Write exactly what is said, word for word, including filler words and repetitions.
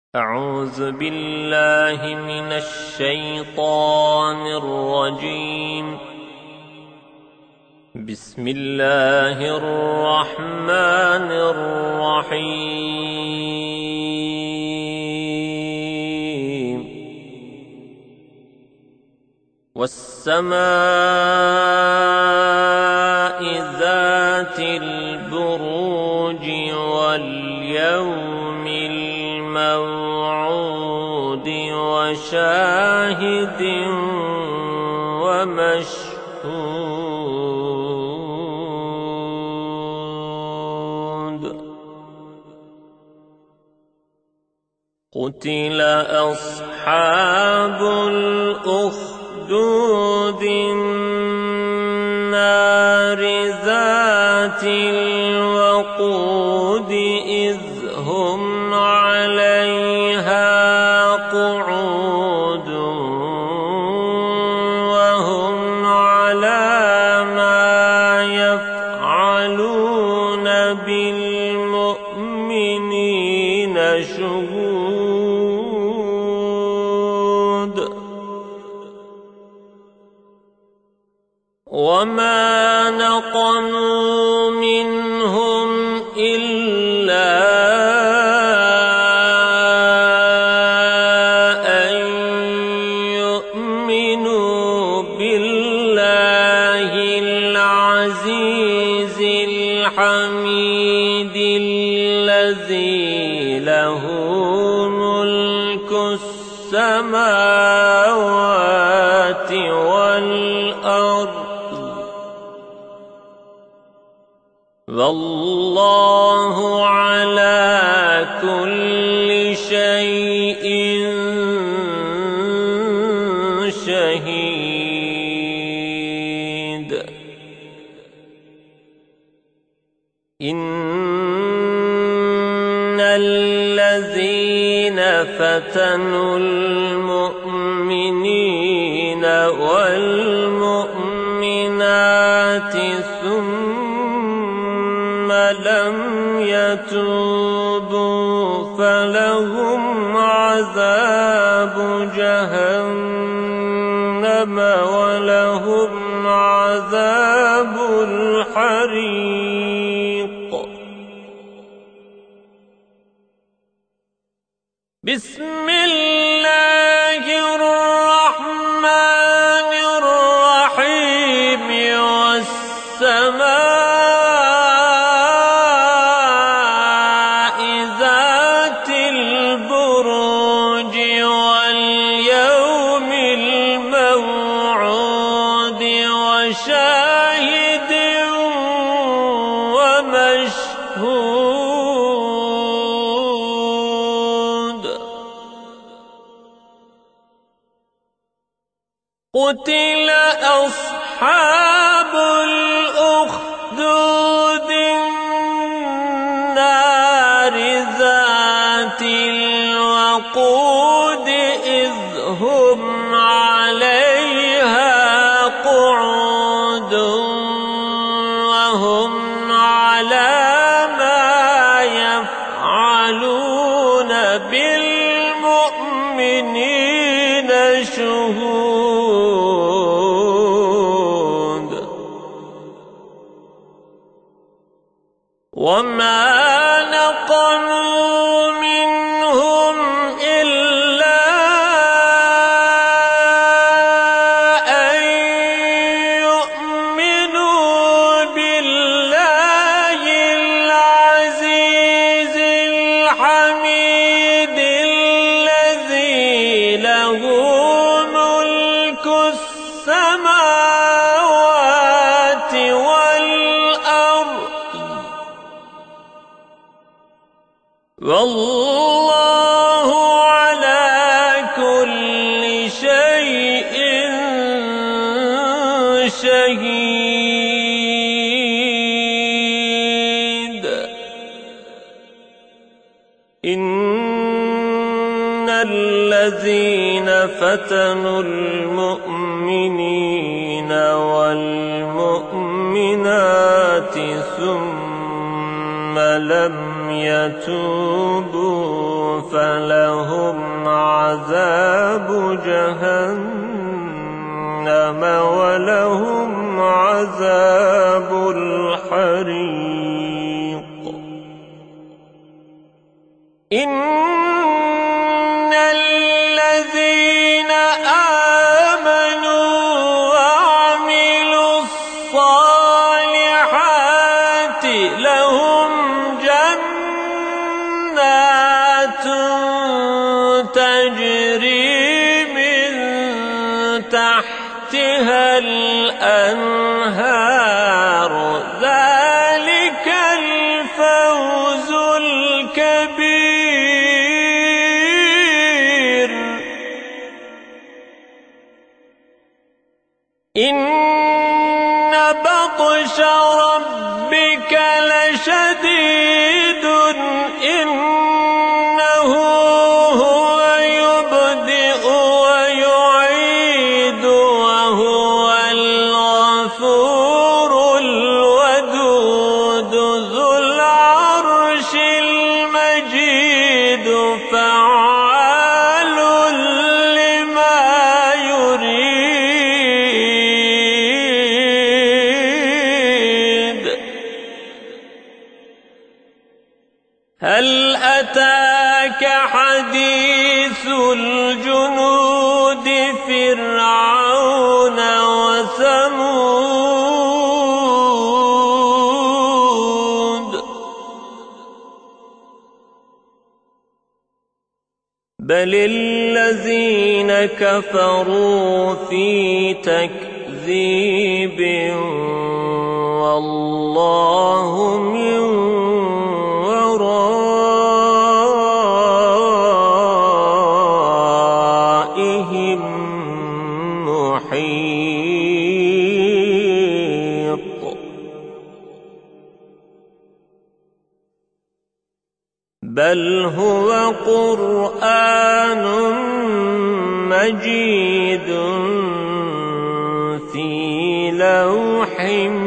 أعوذ بالله من الشيطان الرجيم. بسم الله الرحمن الرحيم. والسماء ذات البروج واليوم الموعود وشاهد ومشهود. قتل أصحاب الأخدود النار ذات الوقود إذ هم عليها قعود وهم على ما يفعلون بالمؤمنين شهود. وما نقموا منهم إلا أن يؤمنوا بالله العزيز الحميد الذي له ملك السماوات والأرض والله على كل شيء شهيد. إن الذين فتنوا المؤمنين والمؤمنات ثم لم يتوبوا فلهم عذاب جهنم ولهم عذاب الحريق. بسم الله الرحمن الرحيم. والسماء ذات البروج واليوم الموعود وشاهد ومشهود. قتل أصحاب الأخدود النار ذات الوقود إذ هم عليها قعود وهم على ما يفعلون بالمؤمنين شهود. وما نقموا منهم إلا أن يؤمنوا بالله العزيز الحميد الذي له ملك السماوات والأرض والله على كل شيء شهيد. إن الذين فتنوا المؤمنين والمؤمنات ثم لم يتوبوا فلهم عذاب جهنم ولهم عذاب الحريق. إن الذين آمنوا وعملوا الصالحات لهم جنات تجري من تحتها الأنهار ذلك الفوز الكبير. إن بطش ربك لشديد إنه هو يبدئ ويعيد وهو الغفور الودود ذو العرش المجيد فعال لما يريد. هل أتاك حديث الجنود فرعون وثمود بل الذين كفروا في تكذيب والله من ورائهم محيط. بل هو قرآن مجيد في لوح